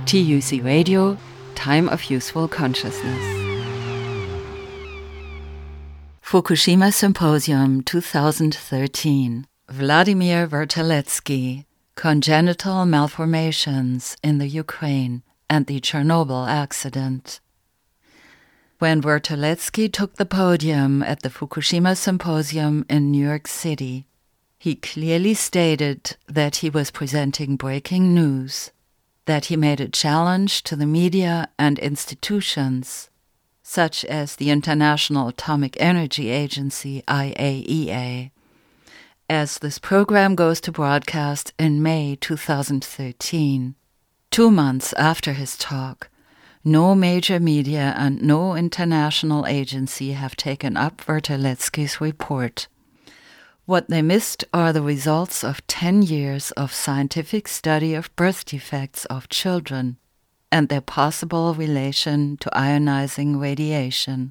TUC Radio, Time of Useful Consciousness. Fukushima Symposium 2013. Vladimir Verteletsky, Congenital Malformations in the Ukraine and the Chernobyl Accident. When Verteletsky took the podium at the Fukushima Symposium in New York City, he clearly stated that he was presenting breaking news, that he made a challenge to the media and institutions, such as the International Atomic Energy Agency, IAEA, as this program goes to broadcast in May 2013. 2 months after his talk, no major media and no international agency have taken up Verteletsky's report. What they missed are the results of 10 years of scientific study of birth defects of children and their possible relation to ionizing radiation.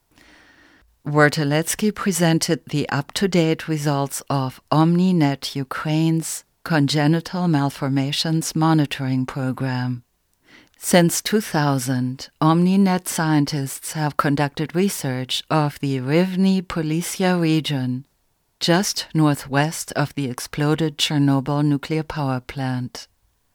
Verteletsky presented the up-to-date results of OmniNet Ukraine's Congenital Malformations Monitoring Program. Since 2000, OmniNet scientists have conducted research of the Rivne-Polisia region, just northwest of the exploded Chernobyl nuclear power plant.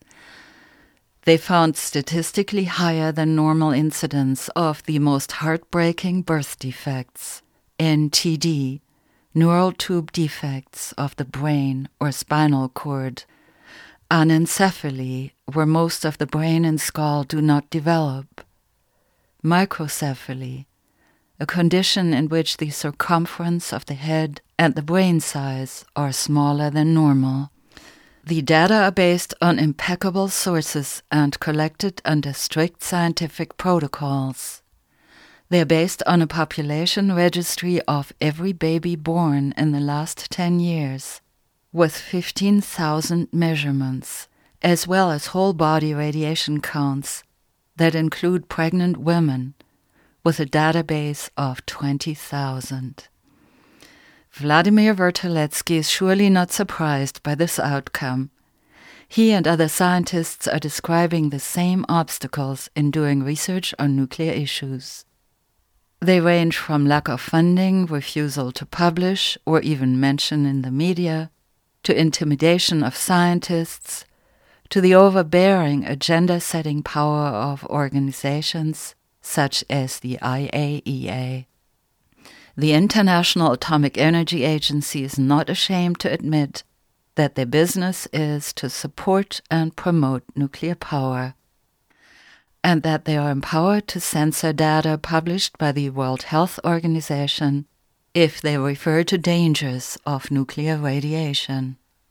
They found statistically higher than normal incidence of the most heartbreaking birth defects, NTD, neural tube defects of the brain or spinal cord, anencephaly, where most of the brain and skull do not develop, microcephaly, a condition in which the circumference of the head and the brain size are smaller than normal. The data are based on impeccable sources and collected under strict scientific protocols. They are based on a population registry of every baby born in the last 10 years, with 15,000 measurements, as well as whole-body radiation counts that include pregnant women, with a database of 20,000. Vladimir Verteletsky is surely not surprised by this outcome. He and other scientists are describing the same obstacles in doing research on nuclear issues. They range from lack of funding, refusal to publish or even mention in the media, to intimidation of scientists, to the overbearing agenda-setting power of organizations such as the IAEA. The International Atomic Energy Agency is not ashamed to admit that their business is to support and promote nuclear power, and that they are empowered to censor data published by the World Health Organization if they refer to dangers of nuclear radiation.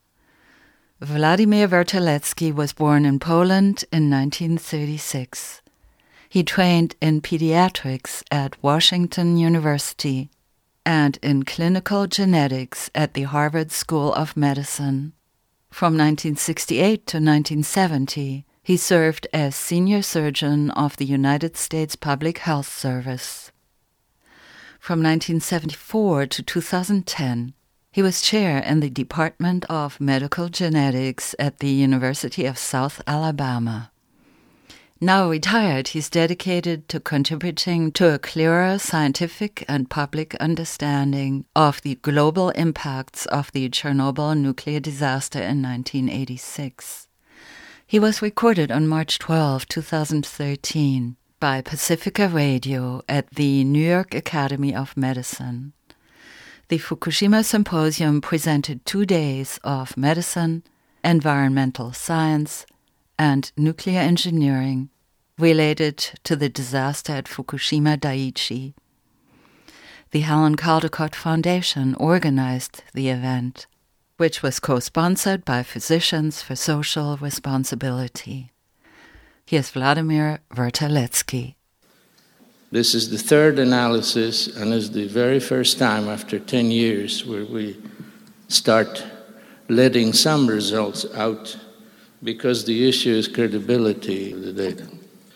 Vladimir Verteletsky was born in Poland in 1936. He trained in pediatrics at Washington University and in clinical genetics at the Harvard School of Medicine. From 1968 to 1970, he served as senior surgeon of the United States Public Health Service. From 1974 to 2010, he was chair in the Department of Medical Genetics at the University of South Alabama. Now retired, he's dedicated to contributing to a clearer scientific and public understanding of the global impacts of the Chernobyl nuclear disaster in 1986. He was recorded on March 12, 2013, by Pacifica Radio at the New York Academy of Medicine. The Fukushima Symposium presented 2 days of medicine, environmental science, and nuclear engineering related to the disaster at Fukushima Daiichi. The Helen Caldicott Foundation organized the event, which was co-sponsored by Physicians for Social Responsibility. Here's Vladimir Verteletsky. This is the third analysis and is the very first time after 10 years where we start letting some results out because the issue is credibility of the data.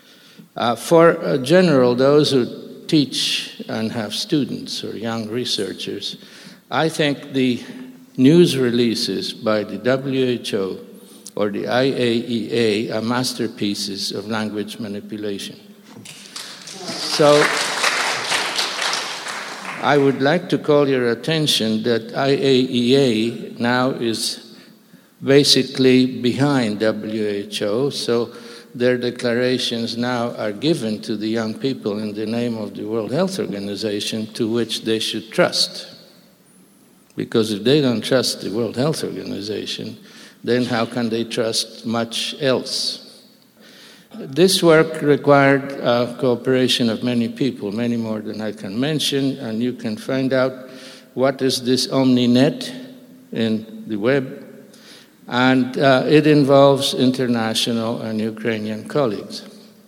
For general, those who teach and have students or young researchers, I think the news releases by the WHO or the IAEA are masterpieces of language manipulation. So I would like to call your attention that IAEA now is basically behind WHO, so their declarations now are given to the young people in the name of the World Health Organization, to which they should trust. Because if they don't trust the World Health Organization, then how can they trust much else? This work required cooperation of many people, many more than I can mention, and you can find out what is this OmniNet in the web, and it involves international and Ukrainian colleagues.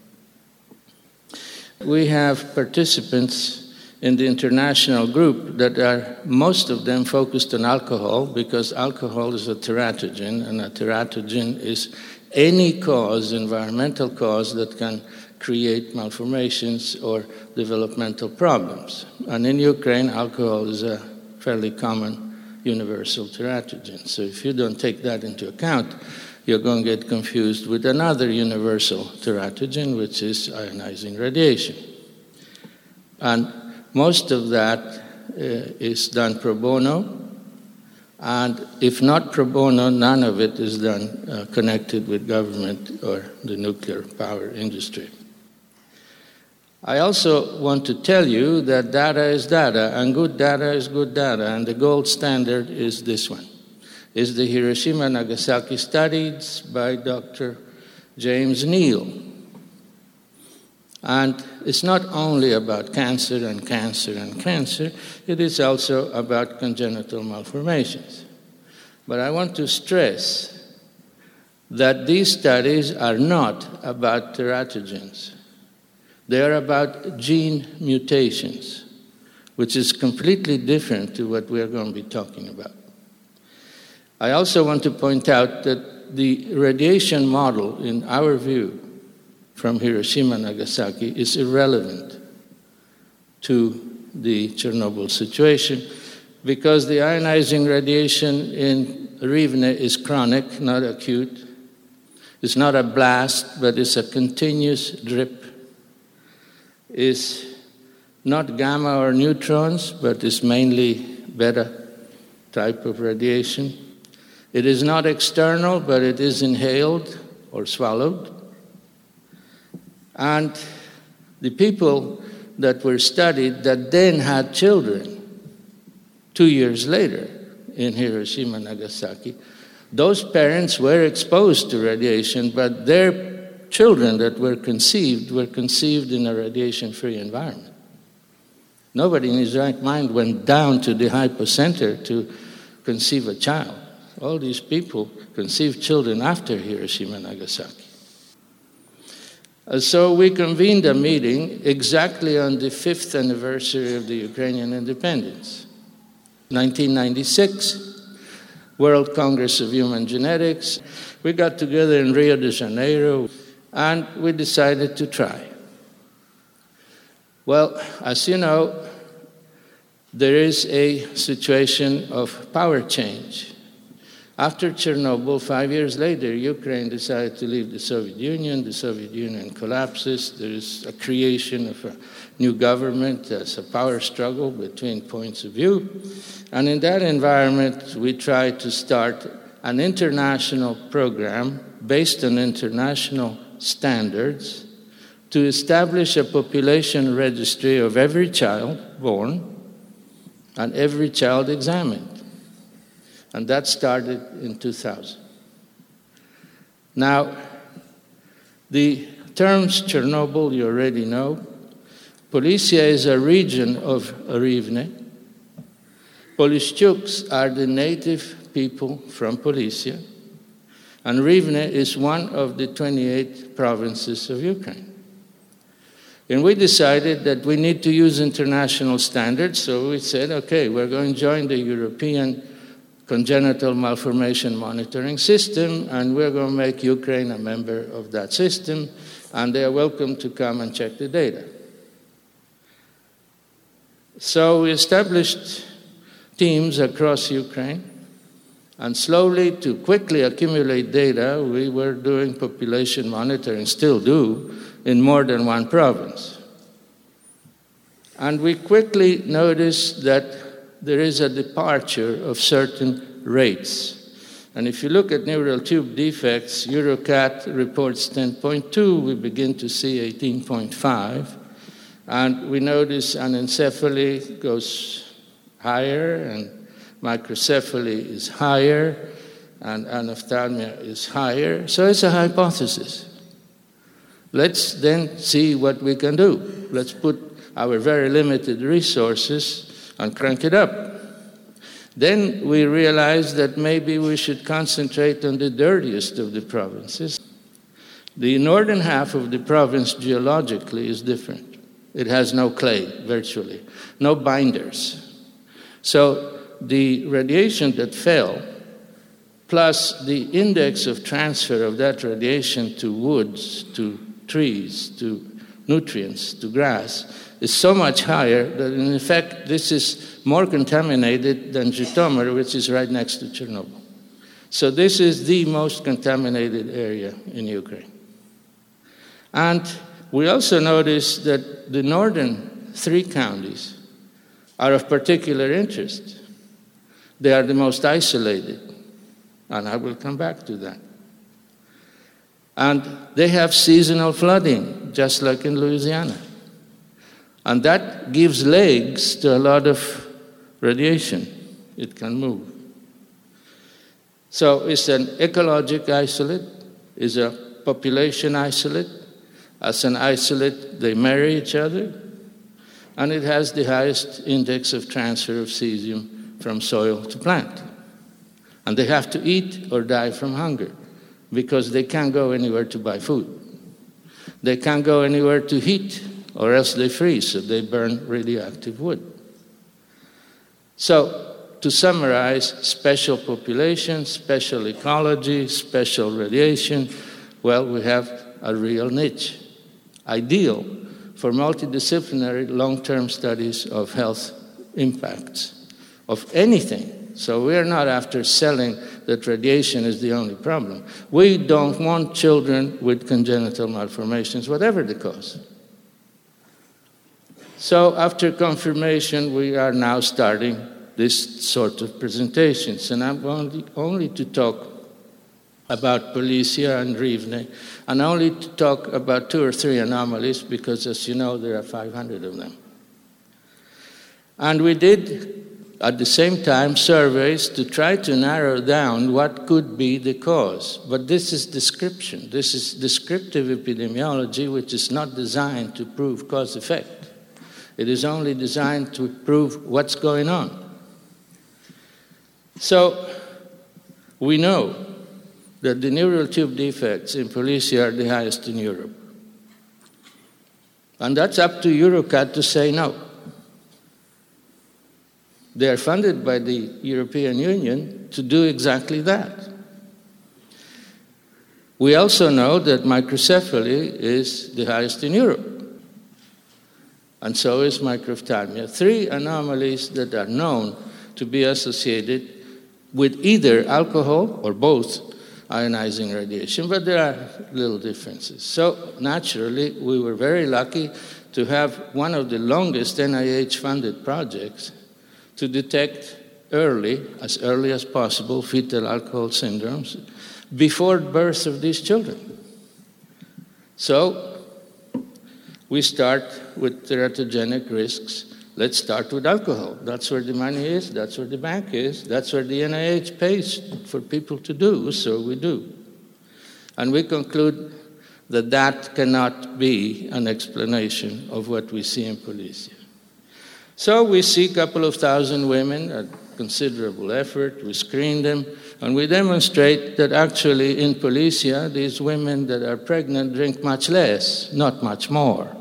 We have participants in the international group that are, most of them, focused on alcohol, because alcohol is a teratogen, and a teratogen is any cause, environmental cause, that can create malformations or developmental problems. And in Ukraine, alcohol is a fairly common universal teratogen. So if you don't take that into account, you're going to get confused with another universal teratogen, which is ionizing radiation. And most of that is done pro bono, and if not pro bono, none of it is done connected with government or the nuclear power industry. I also want to tell you that data is data, and good data is good data, and the gold standard is this one. Is the Hiroshima-Nagasaki studies by Dr. James Neal. And it's not only about cancer and cancer and cancer, it is also about congenital malformations. But I want to stress that these studies are not about teratogens. They are about gene mutations, which is completely different to what we are going to be talking about. I also want to point out that the radiation model, in our view, from Hiroshima and Nagasaki is irrelevant to the Chernobyl situation, because the ionizing radiation in Rivne is chronic, not acute. It's not a blast, but it's a continuous drip. It's not gamma or neutrons, but it's mainly beta type of radiation. It is not external, but it is inhaled or swallowed. And the people that were studied that then had children 2 years later in Hiroshima and Nagasaki, those parents were exposed to radiation, but their children that were conceived in a radiation-free environment. Nobody in his right mind went down to the hypocenter to conceive a child. All these people conceived children after Hiroshima and Nagasaki. So we convened a meeting exactly on the 5th anniversary of the Ukrainian independence. 1996, World Congress of Human Genetics. We got together in Rio de Janeiro, and we decided to try. Well, as you know, there is a situation of power change. After Chernobyl, 5 years later, Ukraine decided to leave the Soviet Union. The Soviet Union collapses. There is a creation of a new government. There's a power struggle between points of view. And in that environment, we tried to start an international program based on international standards to establish a population registry of every child born and every child examined. And that started in 2000. Now, the terms Chernobyl, you already know. Policia is a region of Rivne. Polishchuks are the native people from Policia. And Rivne is one of the 28 provinces of Ukraine. And we decided that we need to use international standards, so we said, okay, we're going to join the European Congenital Malformation Monitoring System, and we're going to make Ukraine a member of that system, and they are welcome to come and check the data. So we established teams across Ukraine, And slowly, to quickly accumulate data, we were doing population monitoring, still do, in more than one province. And we quickly noticed that there is a departure of certain rates. And if you look at neural tube defects, EuroCat reports 10.2, we begin to see 18.5. And we notice anencephaly goes higher, and microcephaly is higher, and anophthalmia is higher. So it's a hypothesis. Let's then see what we can do. Let's put our very limited resources and crank it up. Then we realized that maybe we should concentrate on the dirtiest of the provinces. The northern half of the province geologically is different. It has no clay, virtually, no binders. So the radiation that fell, plus the index of transfer of that radiation to woods, to trees, to nutrients, to grass, is so much higher that in effect this is more contaminated than Zhytomyr, which is right next to Chernobyl. So this is the most contaminated area in Ukraine. And we also noticed that the northern 3 counties are of particular interest. They are the most isolated, and I will come back to that. And they have seasonal flooding, just like in Louisiana. And that gives legs to a lot of radiation. It can move. So it's an ecologic isolate, it's a population isolate. As an isolate, they marry each other, and it has the highest index of transfer of cesium from soil to plant. And they have to eat or die from hunger because they can't go anywhere to buy food. They can't go anywhere to heat, or else they freeze, so they burn radioactive wood. So, to summarize, special population, special ecology, special radiation, well, we have a real niche, ideal for multidisciplinary long-term studies of health impacts of anything. So we're not after selling that radiation is the only problem. We don't want children with congenital malformations, whatever the cause. So after confirmation, we are now starting this sort of presentations. And I'm going only to talk about Polisia and Rivne, and only to talk about 2 or 3 anomalies, because as you know, there are 500 of them. And we did, at the same time, surveys to try to narrow down what could be the cause. But this is description. This is descriptive epidemiology, which is not designed to prove cause-effect. It is only designed to prove what's going on. So we know that the neural tube defects in Polisia are the highest in Europe. And that's up to EuroCat to say no. They are funded by the European Union to do exactly that. We also know that microcephaly is the highest in Europe. And so is microphthalmia. 3 anomalies that are known to be associated with either alcohol or both ionizing radiation, but there are little differences. So naturally, we were very lucky to have one of the longest NIH-funded projects to detect early as possible, fetal alcohol syndromes before birth of these children. So we start with teratogenic risks. Let's start with alcohol. That's where the money is, that's where the bank is, that's where the NIH pays for people to do, so we do. And we conclude that that cannot be an explanation of what we see in Polisia. So we see a couple of thousand women at considerable effort, we screen them, and we demonstrate that actually in Polisia, these women that are pregnant drink much less, not much more,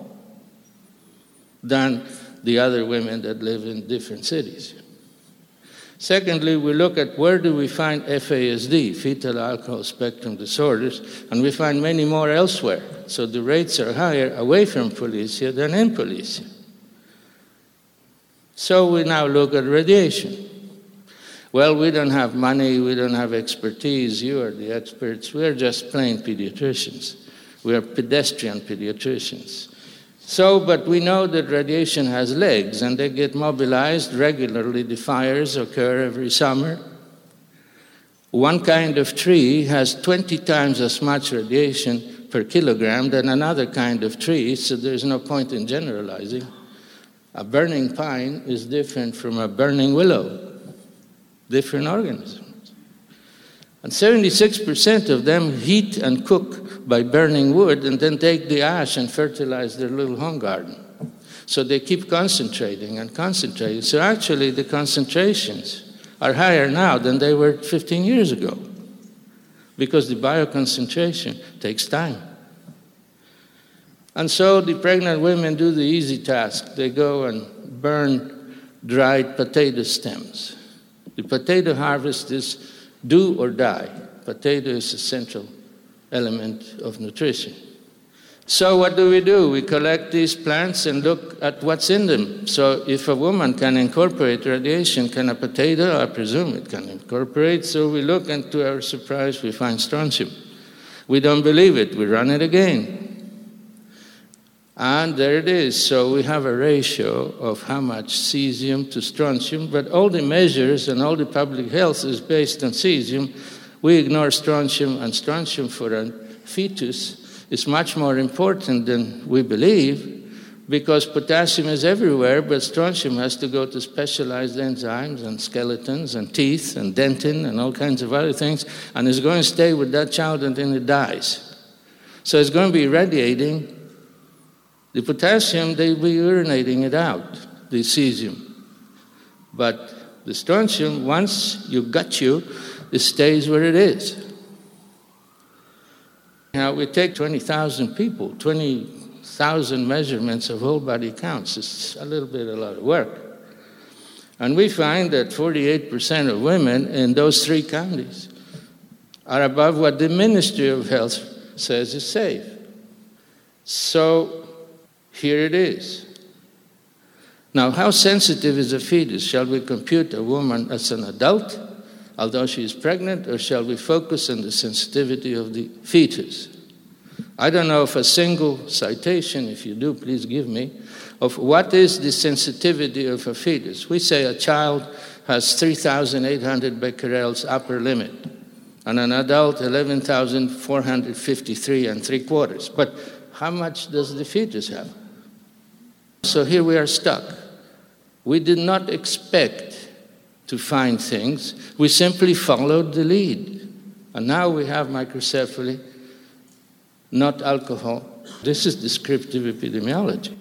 than the other women that live in different cities. Secondly, we look at where do we find FASD, fetal alcohol spectrum disorders, and we find many more elsewhere. So the rates are higher away from Polisia than in Polisia. So we now look at radiation. Well, we don't have money, we don't have expertise, you are the experts. We're just plain pediatricians. We are pedestrian pediatricians. But we know that radiation has legs, and they get mobilized regularly. The fires occur every summer. One kind of tree has 20 times as much radiation per kilogram than another kind of tree, so there's no point in generalizing. A burning pine is different from a burning willow. Different organisms. And 76% of them heat and cook by burning wood and then take the ash and fertilize their little home garden. So they keep concentrating and concentrating. So actually the concentrations are higher now than they were 15 years ago because the bioconcentration takes time. And so the pregnant women do the easy task. They go and burn dried potato stems. The potato harvest is do or die. Potato is a central element of nutrition. So what do? We collect these plants and look at what's in them. So if a woman can incorporate radiation, can a potato? I presume it can incorporate. So we look, and to our surprise, we find strontium. We don't believe it. We run it again. And there it is. So we have a ratio of how much cesium to strontium, but all the measures and all the public health is based on cesium. We ignore strontium, and strontium for a fetus is much more important than we believe, because potassium is everywhere, but strontium has to go to specialized enzymes and skeletons and teeth and dentin and all kinds of other things, and it's going to stay with that child until it dies. So it's going to be radiating. The potassium, they'll be urinating it out, the cesium. But the strontium, once it stays where it is. Now, we take 20,000 people, 20,000 measurements of whole body counts. It's a lot of work. And we find that 48% of women in those 3 counties are above what the Ministry of Health says is safe. So, here it is. Now, how sensitive is a fetus? Shall we compute a woman as an adult, although she is pregnant, or shall we focus on the sensitivity of the fetus? I don't know of a single citation, if you do, please give me, of what is the sensitivity of a fetus. We say a child has 3,800 becquerels upper limit, and an adult 11,453 3/4. But how much does the fetus have? So here we are stuck. We did not expect to find things. We simply followed the lead. And now we have microcephaly, not alcohol. This is descriptive epidemiology.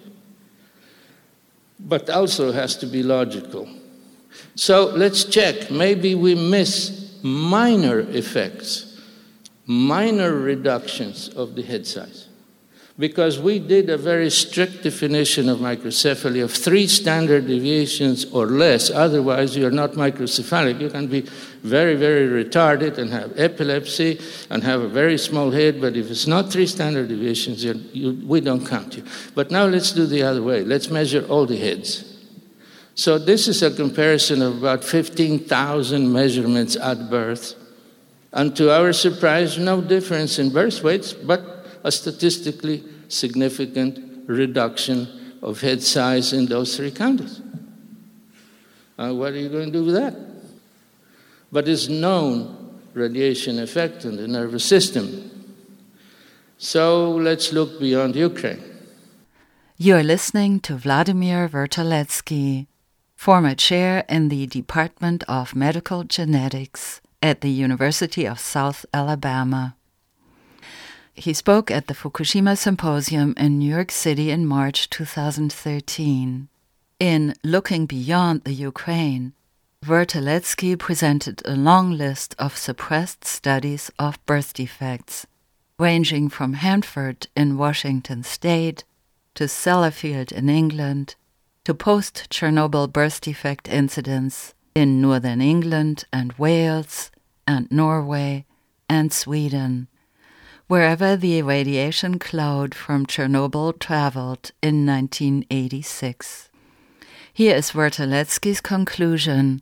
But also has to be logical. So let's check. Maybe we miss minor effects, minor reductions of the head size. Because we did a very strict definition of microcephaly of 3 standard deviations or less. Otherwise, you're not microcephalic. You can be very, very retarded and have epilepsy and have a very small head. But if it's not 3 standard deviations, we don't count you. But now let's do the other way. Let's measure all the heads. So this is a comparison of about 15,000 measurements at birth. And to our surprise, no difference in birth weights, but a statistically significant reduction of head size in those 3 counties. What are you going to do with that? But it's known radiation effect on the nervous system. So let's look beyond Ukraine. You're listening to Vladimir Vertaletsky, former chair in the Department of Medical Genetics at the University of South Alabama. He spoke at the Fukushima Symposium in New York City in March 2013. In Looking Beyond the Ukraine, Vertaletsky presented a long list of suppressed studies of birth defects, ranging from Hanford in Washington State to Sellafield in England to post-Chernobyl birth defect incidents in northern England and Wales and Norway and Sweden, wherever the radiation cloud from Chernobyl traveled in 1986. Here is Vertaletsky's conclusion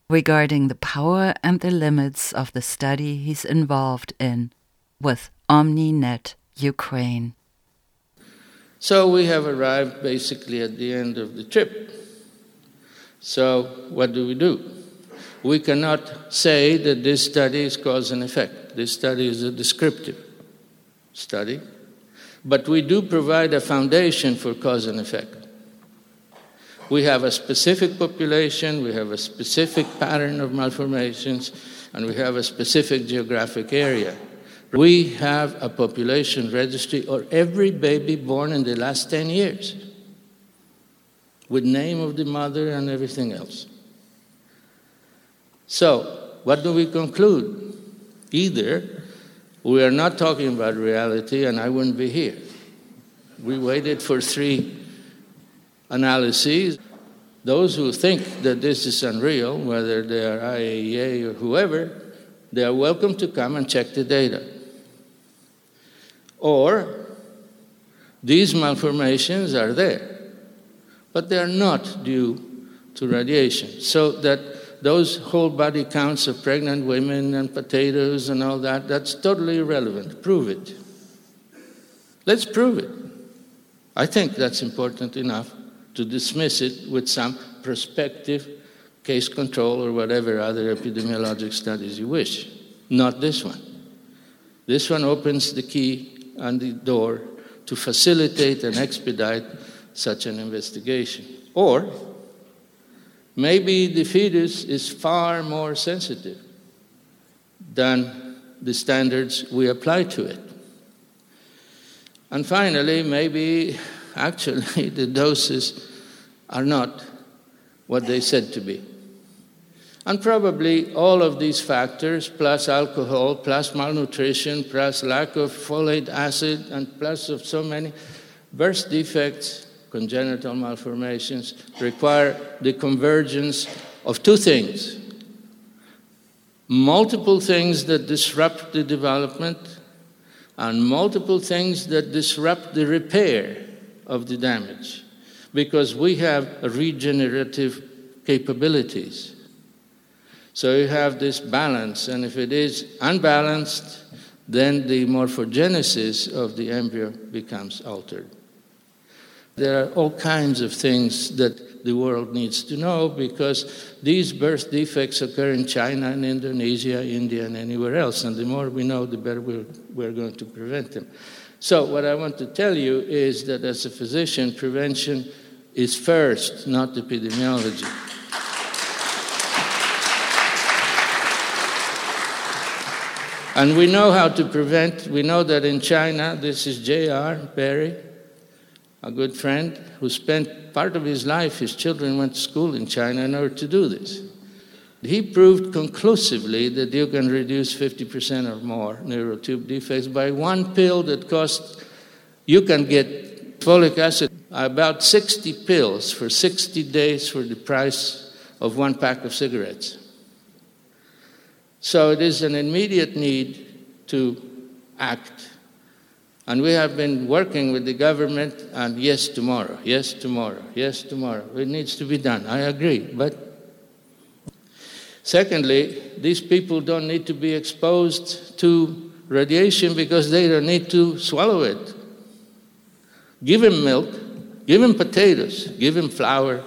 regarding the power and the limits of the study he's involved in with OmniNet Ukraine. So we have arrived basically at the end of the trip. So what do? We cannot say that this study is cause and effect. This study is a descriptive study. But we do provide a foundation for cause and effect. We have a specific population, we have a specific pattern of malformations, and we have a specific geographic area. We have a population registry of every baby born in the last 10 years, with name of the mother and everything else. So, what do we conclude? Either we are not talking about reality, and I wouldn't be here. We waited for 3 analyses. Those who think that this is unreal, whether they are IAEA or whoever, they are welcome to come and check the data. Or these malformations are there, but they are not due to radiation. So that those whole body counts of pregnant women and potatoes and all that, that's totally irrelevant. Prove it. Let's prove it. I think that's important enough to dismiss it with some prospective case control or whatever other epidemiologic studies you wish. Not this one. This one opens the key and the door to facilitate and expedite such an investigation. Or maybe the fetus is far more sensitive than the standards we apply to it. And finally, maybe actually the doses are not what they said to be. And probably all of these factors, plus alcohol, plus malnutrition, plus lack of folate acid, and plus of so many birth defects, congenital malformations, require the convergence of 2 things. Multiple things that disrupt the development and multiple things that disrupt the repair of the damage, because we have regenerative capabilities. So you have this balance, and if it is unbalanced, then the morphogenesis of the embryo becomes altered. There are all kinds of things that the world needs to know, because these birth defects occur in China and Indonesia, India, and anywhere else, and the more we know, the better we're going to prevent them. So what I want to tell you is that as a physician, prevention is first, not epidemiology. And we know how to prevent. We know that in China, this is J.R. Berry, a good friend, who spent part of his life, his children went to school in China in order to do this. He proved conclusively that you can reduce 50% or more neural tube defects by 1 pill that costs, you can get folic acid, about 60 pills for 60 days for the price of 1 pack of cigarettes. So it is an immediate need to act. And we have been working with the government, and yes, tomorrow, yes, tomorrow, yes, tomorrow. It needs to be done, I agree. But secondly, these people don't need to be exposed to radiation because they don't need to swallow it. Give them milk, give them potatoes, give them flour,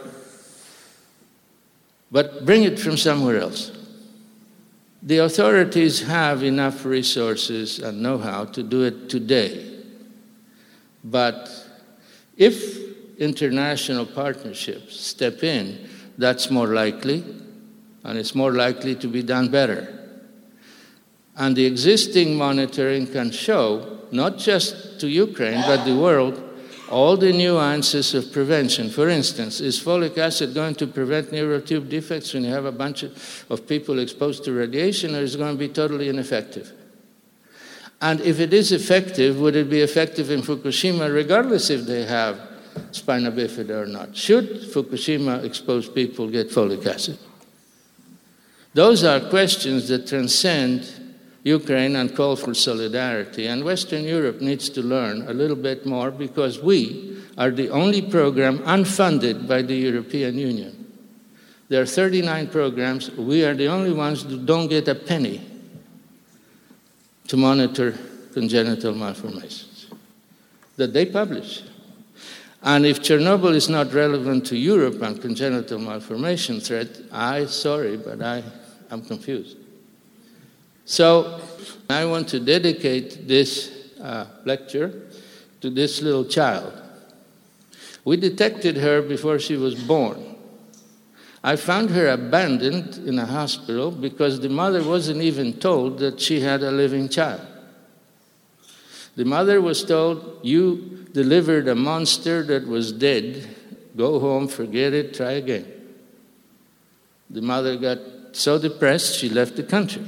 but bring it from somewhere else. The authorities have enough resources and know-how to do it today. But if international partnerships step in, that's more likely, and it's more likely to be done better. And the existing monitoring can show, not just to Ukraine, but the world, all the nuances of prevention. For instance, is folic acid going to prevent neural tube defects when you have a bunch of people exposed to radiation, or is it going to be totally ineffective? And if it is effective, would it be effective in Fukushima, regardless if they have spina bifida or not? Should Fukushima exposed people get folic acid? Those are questions that transcend Ukraine and call for solidarity. And Western Europe needs to learn a little bit more, because we are the only program unfunded by the European Union There are 39 programs. We are the only ones who don't get a penny to monitor congenital malformations that they publish. And if Chernobyl is not relevant to Europe and congenital malformation threat, sorry, but I'm confused. So I want to dedicate this lecture to this little child. We detected her before she was born. I found her abandoned in a hospital because the mother wasn't even told that she had a living child. The mother was told, you delivered a monster that was dead. Go home, forget it, try again. The mother got so depressed, she left the country.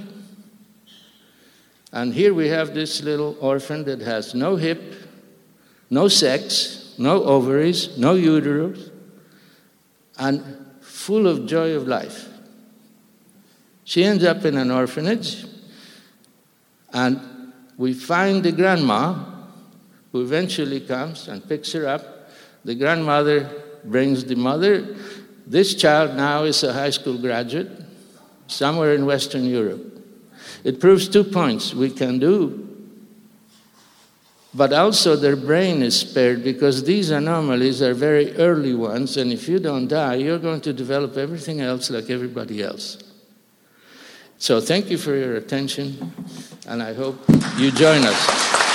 And here we have this little orphan that has no hip, no sex, no ovaries, no uterus, and full of joy of life. She ends up in an orphanage, and we find the grandma, who eventually comes and picks her up. The grandmother brings the mother. This child now is a high school graduate somewhere in Western Europe. It proves 2 points we can do, but also their brain is spared because these anomalies are very early ones, and if you don't die, you're going to develop everything else like everybody else. So thank you for your attention, and I hope you join us.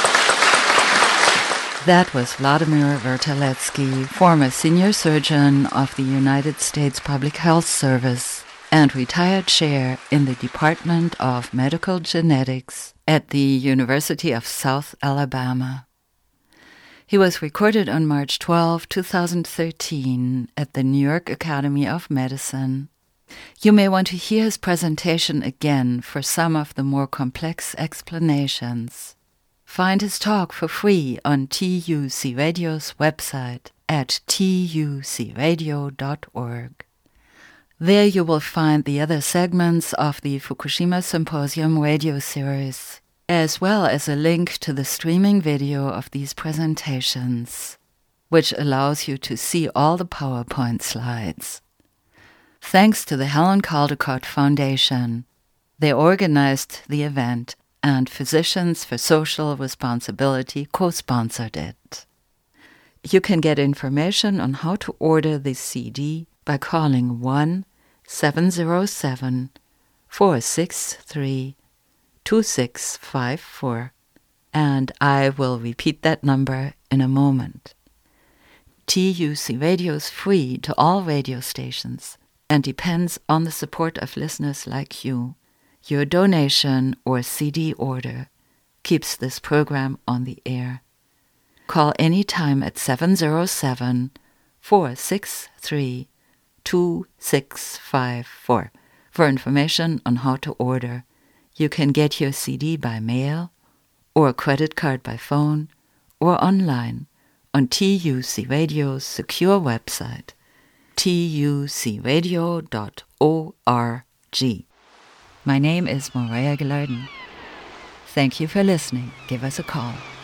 That was Vladimir Verteletsky, former senior surgeon of the United States Public Health Service and retired chair in the Department of Medical Genetics at the University of South Alabama. He was recorded on March 12, 2013 at the New York Academy of Medicine. You may want to hear his presentation again for some of the more complex explanations. Find his talk for free on TUC Radio's website at tucradio.org. There you will find the other segments of the Fukushima Symposium radio series, as well as a link to the streaming video of these presentations, which allows you to see all the PowerPoint slides. Thanks to the Helen Caldecott Foundation. They organized the event, and Physicians for Social Responsibility co-sponsored it. You can get information on how to order this CD by calling 1-707-463-2654, and I will repeat that number in a moment. TUC Radio is free to all radio stations and depends on the support of listeners like you. Your donation or CD order keeps this program on the air. Call anytime at 707-463-2654 for information on how to order. You can get your CD by mail or a credit card by phone or online on TUC Radio's secure website, tucradio.org. My name is Morea Gilardin. Thank you for listening. Give us a call.